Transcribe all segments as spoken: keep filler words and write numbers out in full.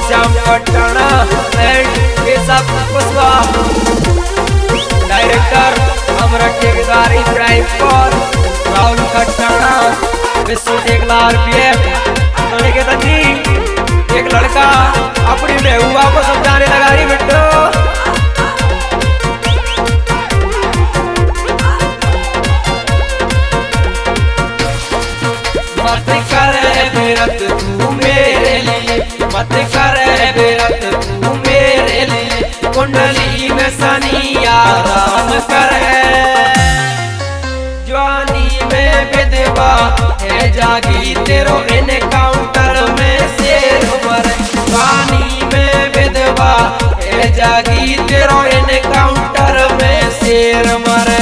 Shyam Patna and Keshav Kushwaha. Director हमारा ठेकेदार इब्राहिम कौर, राहुल खट्टाना, विश्व टेकलार पीएम निकेतन जी। एक लड़का अपनी बेहुआ को समझाने लगा रही बेटो, मत करे बेरत तू मेरे लिए, मत करे बेरत तू मेरे लिए, कुंडली में शनि आराम करे, जवानी में विधवा है जागी तेरो एनकाउंटर में शेर मरे, जवानी में विधवा है जागी तेरो एनकाउंटर में शेर मरे।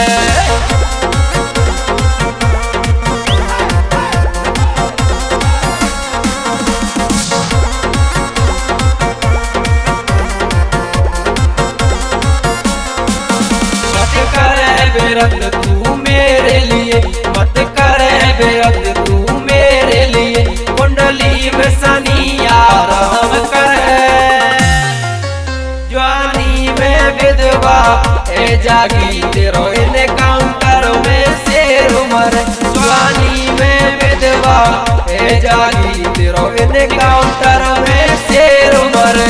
बेरत तू मेरे लिए, मत करे बेरत तू मेरे लिए, कुंडली में शनि आराम करे, जवानी में विधवा है जागी तेरो एनकाउंटर में शेर मरे, जवानी में विधवा है जागी तेरो एनकाउंटर में शेर मरे।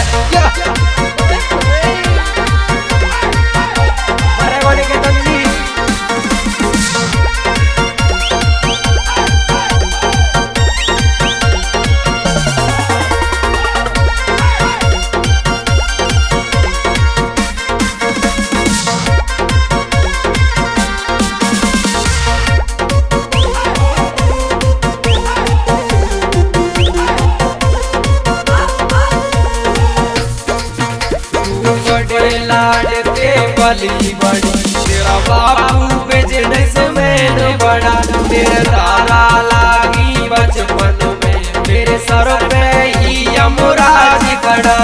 लाडते बली बड़ी तेरा बापू बिजनेस मैन बड़ा, तेरे तारा लागी बचपन में मेरे सर पे ही यमराज खड़ा।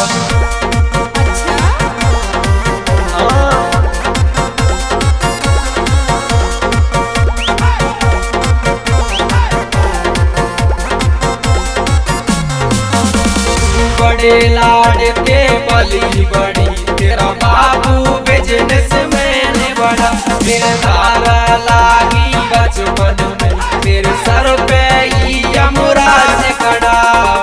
बड़े लाडते बली बड़ी तेरा बाबू बिजनेस मैन बड़ा, मेरे तारा लागी बचपन में तेरे सर पे ही यमराज खड़ा।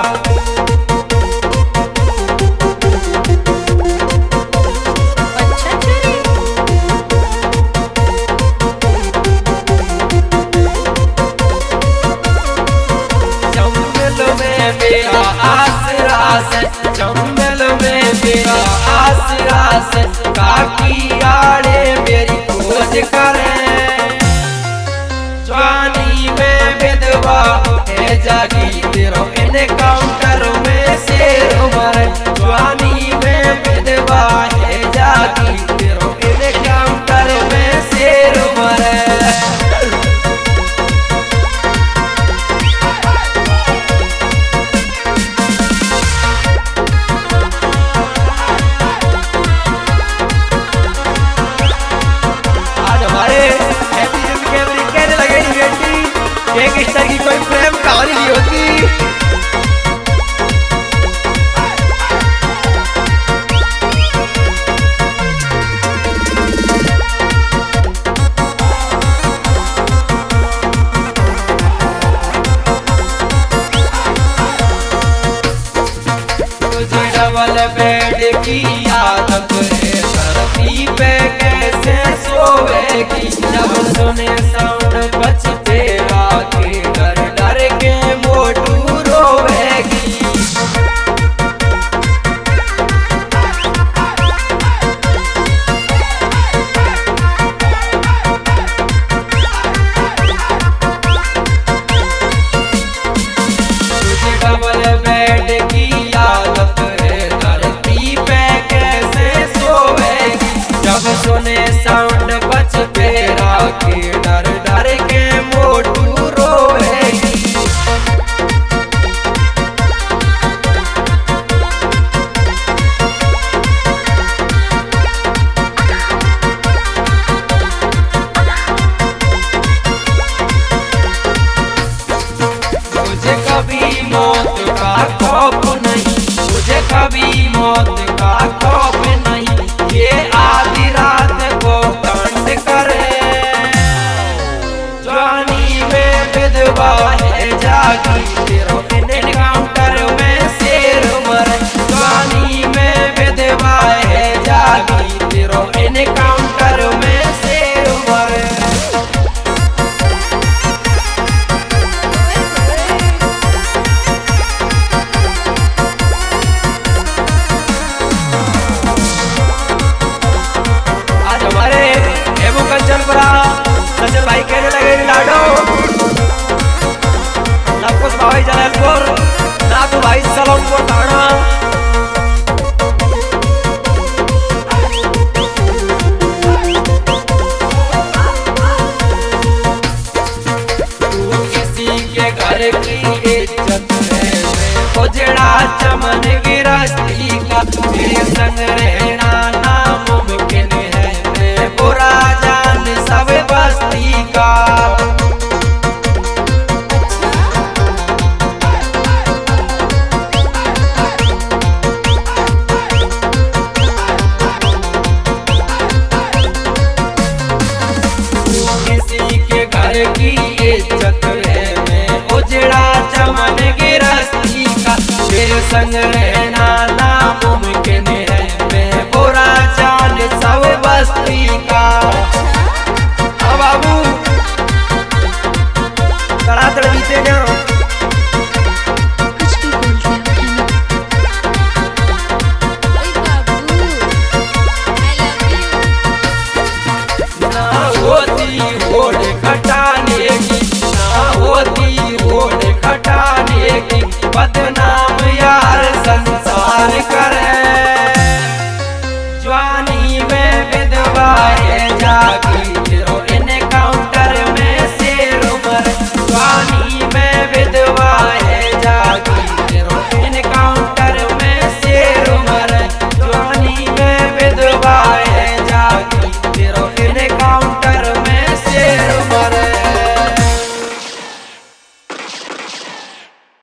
जंगल में मेरा आसरा से, जंगल में मेरा आसरा से, काकी आड़े मेरी खोज करे, जवानी में विधवा है जागी तेरो एनकाउंटर में शेर मरे, जवानी में विधवा है जागी तेरो एनकाउंटर में शेर मरे। एक इस तरह की कोई प्रेम कहानी नहीं होती। तुझे डबल बेड की आदत है, धरती पे कैसे सोएगी, जब सुने साउंड बजते आके डर डर के मोटू रोवेगी। तुझे डबल बेड की आदत है, धरती पे कैसे सोएगी, जब सुने साउंड बजते आके डर डर के मोटू रोवेगी। मुझे कभी मौत का खौफ नहीं, घर की इज्जत में उजड़ा चमन गिरस्ती का तेरे संग रहे